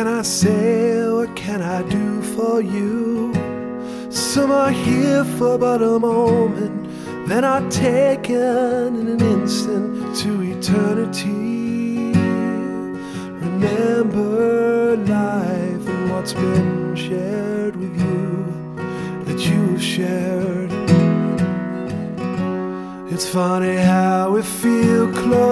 can I say? What can I do for you? Some are here for but a moment, then are taken in an instant to eternity. Remember life and what's been shared with you, that you've shared. It's funny how we feel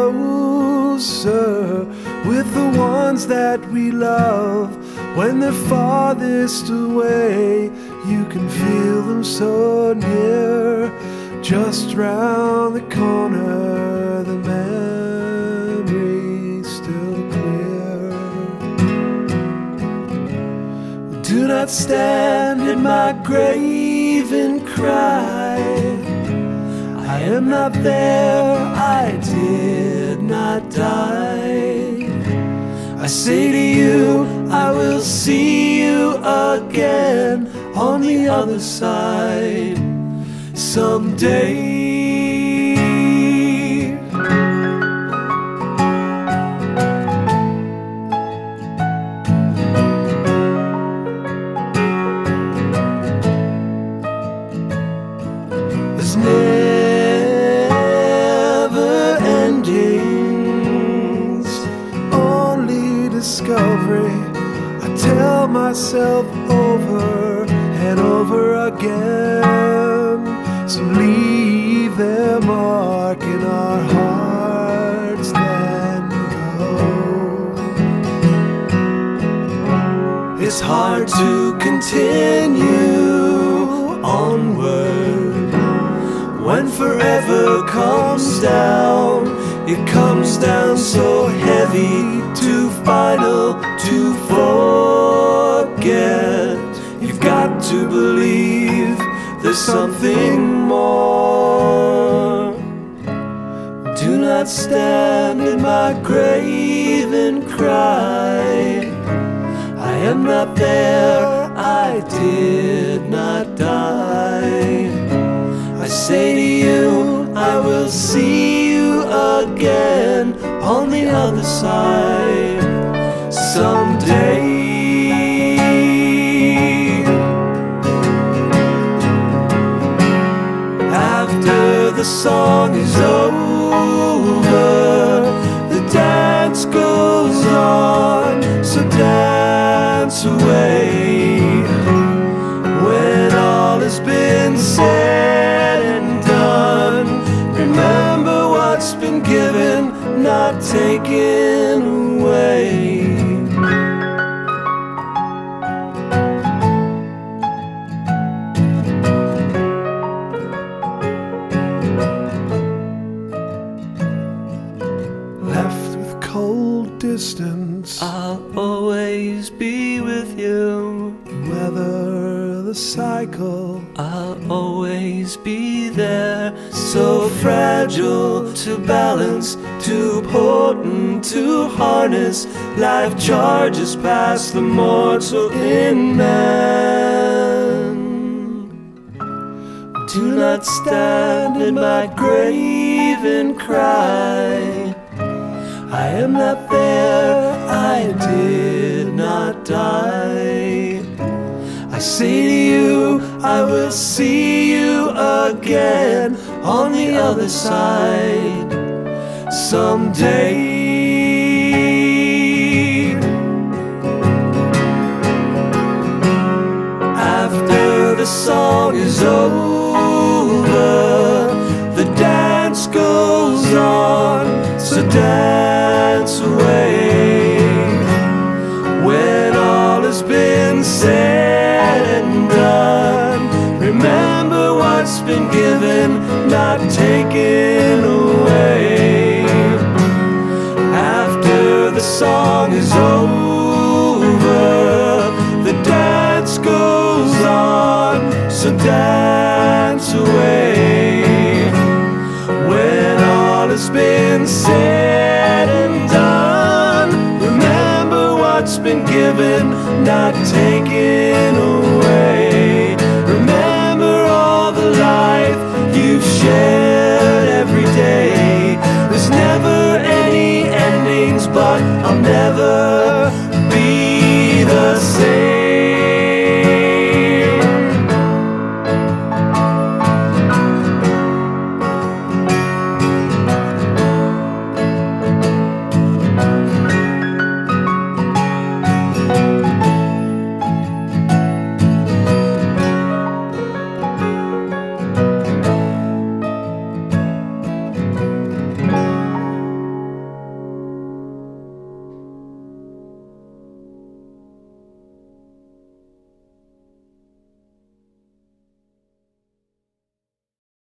closer with the ones that we love when they're farthest away. You can feel them so near, just round the corner, the memory's still clear. Do not stand in my grave and cry, I am not there, I did not die. I say to you, I will see you again on the other side someday. There's never endings, only discovery. I tell myself over and over again, some leave their mark in our hearts, then go. It's hard to continue onward when forever comes down. It comes down so heavy, too final to forget. You've got to believe there's something more. Do not stand in my grave and cry, I am not there, I did not die. I say to you, I will see you again on the other side someday. After the song is over, the dance goes on, so dance away. When all has been said and done, remember what's been given, not taken away. Left with cold distance, I'll always be with you. weather the cycle, I'll always be there. So fragile to balance, too potent to harness. Life charges past the mortal in man. Do not stand in my grave and cry, I am not there, I did not die. I say to you, I will see you again on the other side someday. After the song is over, the dance goes on, so dance away. When all has been said and done, remember what's been given, not taken away. After the song is over, the dance goes on, so dance away. When all has been said and done, remember what's been given, not taken away. Remember all the life you've shared every day. There's never any endings, but I'll never